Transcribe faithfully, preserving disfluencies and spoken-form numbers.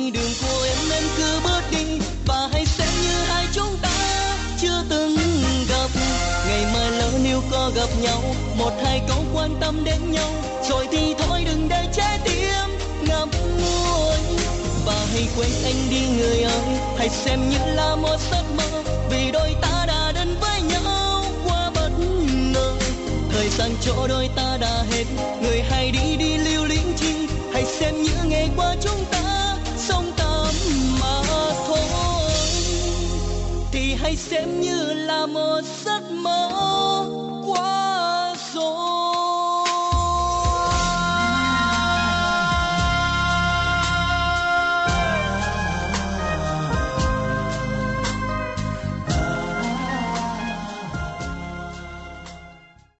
đường của em em cứ bước đi, và hãy xem như hai chúng ta chưa từng gặp. Ngày mai lỡ nếu có gặp nhau, một hai câu quan tâm đến nhau, rồi thì thôi đừng để trái tim ngậm ngùi. Và hãy quên anh đi người ơi, hãy xem như là một giấc mơ, vì đôi ta đã đến với nhau qua bất ngờ. Thời gian chỗ đôi ta đã hết, người hãy đi đi lưu luyến chi, hãy xem như ngày qua chúng ta sống tạm mà thôi. Thì hãy xem như là một giấc mơ.